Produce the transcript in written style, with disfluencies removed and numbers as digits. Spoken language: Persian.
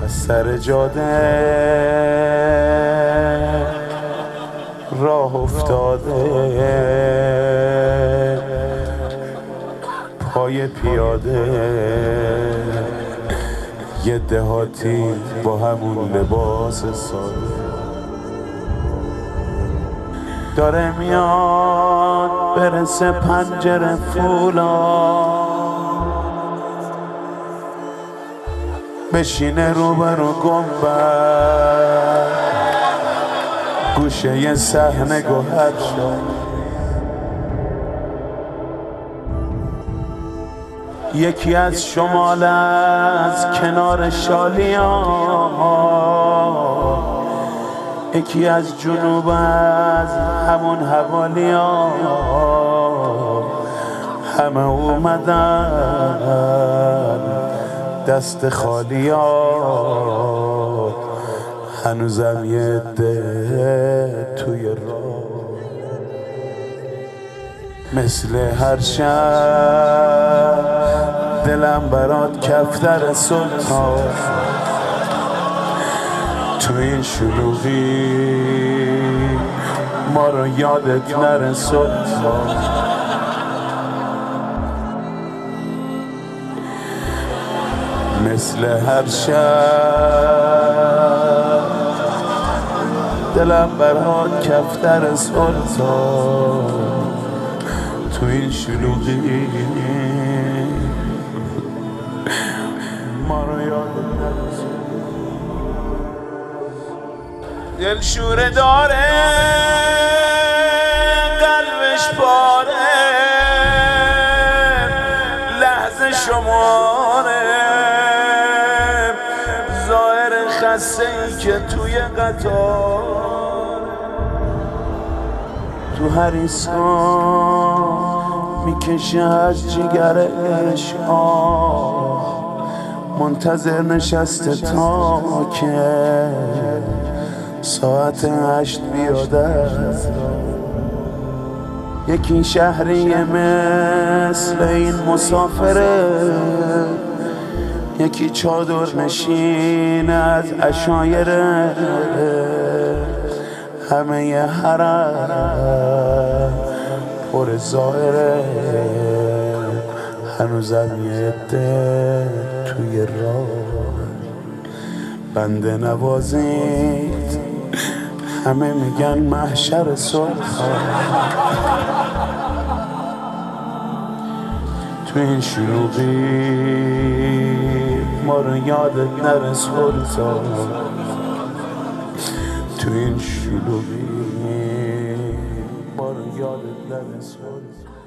از سر جاده راه افتاده، پای پیاده یه دهاتی با همون لباس ساده داره میاد برسه پنجره فولاد، بشینه روبرو گنبد، گوشه یه صحنه گوهر شد. یکی از شمال از کنار شالیان، یکی از جنوب از همون حوالیان، همه اومدن دست خالیات، هنوزم یه عده توی راه. مثل هر شب دلم برات کفتر سلطان، تو این شلوغی ما رو یادت نره سلطان. مثل هر شب دلم برات کفتر سلطان، تو این شلوغی ما رو یادت نره. دل شوره داره قلبش پاره، لحظه شماره، ظاهر خسته ای که توی قطار، تو هر ایستگاه میکشه از جگرش آه، منتظر نشسته تا که ساعت 8 بیاده. یکی شهری مثل این مسافره، یکی چادر نشین از عشایره، همه ی حرم پر ظاهره، هنوزم یه عده توی راه. بنده نوازید همه میگن محشر سلطان، تو این شلوغی ما رو یادت نره سلطان، تو این شلوغی ما رو یادت نره سلطان.